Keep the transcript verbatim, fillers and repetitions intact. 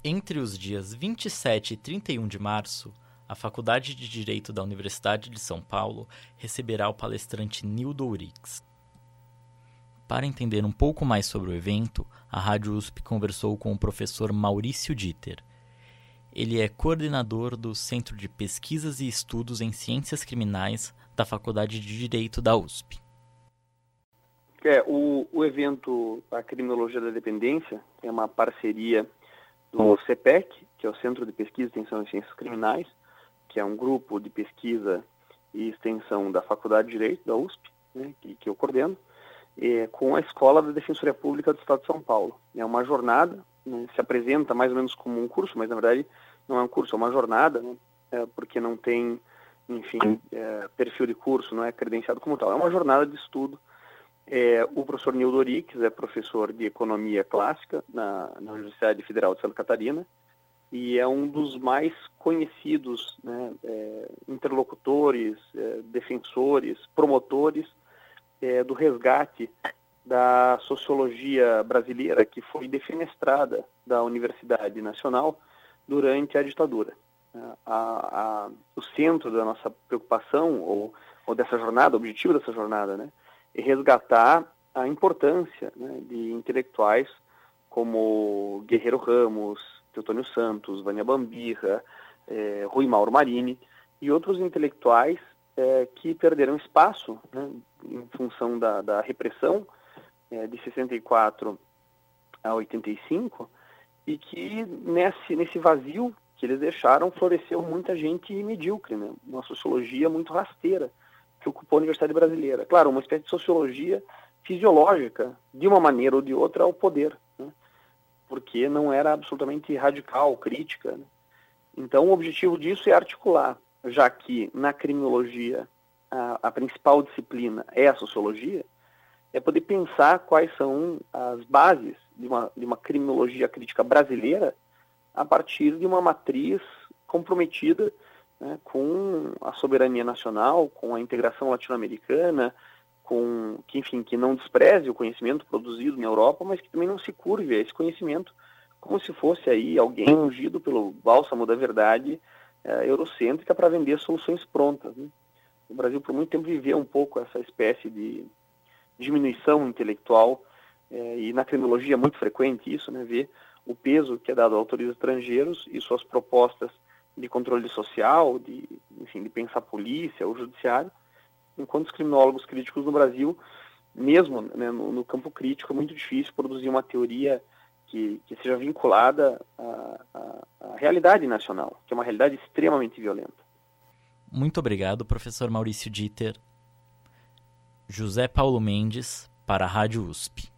Entre os dias vinte e sete e trinta e um de março, a Faculdade de Direito da Universidade de São Paulo receberá o palestrante Nildo Urix. Para entender um pouco mais sobre o evento, a Rádio U S P conversou com o professor Maurício Dieter. Ele é coordenador do Centro de Pesquisas e Estudos em Ciências Criminais da Faculdade de Direito da U S P. É, o, o evento A Criminologia da Dependência é uma parceria do CEPEC, que é o Centro de Pesquisa e Extensão em Ciências Criminais, que é um grupo de pesquisa e extensão da Faculdade de Direito da U S P, né, que, que eu coordeno, é, com a Escola da Defensoria Pública do Estado de São Paulo. É uma jornada, né, se apresenta mais ou menos como um curso, mas na verdade não é um curso, é uma jornada, né, é, porque não tem, enfim, é, perfil de curso, não é credenciado como tal. É uma jornada de estudo. É, o professor Nildo Urix é professor de Economia Clássica na, na Universidade Federal de Santa Catarina e é um dos mais conhecidos, né, é, interlocutores, é, defensores, promotores é, do resgate da sociologia brasileira que foi defenestrada da Universidade Nacional durante a ditadura. A, a, o centro da nossa preocupação, ou, ou dessa jornada, o objetivo dessa jornada, né, e resgatar a importância, né, de intelectuais como Guerreiro Ramos, Teotônio Santos, Vânia Bambirra, eh, Rui Mauro Marini e outros intelectuais eh, que perderam espaço, né, em função da, da repressão eh, de sessenta e quatro a oitenta e cinco e que nesse, nesse vazio que eles deixaram floresceu muita gente medíocre, né, uma sociologia muito rasteira que ocupou a Universidade Brasileira. Claro, uma espécie de sociologia fisiológica, de uma maneira ou de outra, ao poder, né? Porque não era absolutamente radical, crítica, né? Então, o objetivo disso é articular, já que na criminologia a, a principal disciplina é a sociologia, é poder pensar quais são as bases de uma, de uma criminologia crítica brasileira a partir de uma matriz comprometida, né, com a soberania nacional, com a integração latino-americana, com que, enfim, que não despreze o conhecimento produzido na Europa, mas que também não se curve a esse conhecimento como se fosse aí alguém ungido pelo bálsamo da verdade eh, eurocêntrica para vender soluções prontas, né? O Brasil por muito tempo viveu um pouco essa espécie de diminuição intelectual eh, e na criminologia é muito frequente isso, né, ver o peso que é dado a autores estrangeiros e suas propostas de controle social, de, enfim, de pensar a polícia, o judiciário, enquanto os criminólogos críticos no Brasil, mesmo, né, no, no campo crítico, é muito difícil produzir uma teoria que, que seja vinculada à, à, à realidade nacional, que é uma realidade extremamente violenta. Muito obrigado, professor Maurício Dieter. José Paulo Mendes, para a Rádio U S P.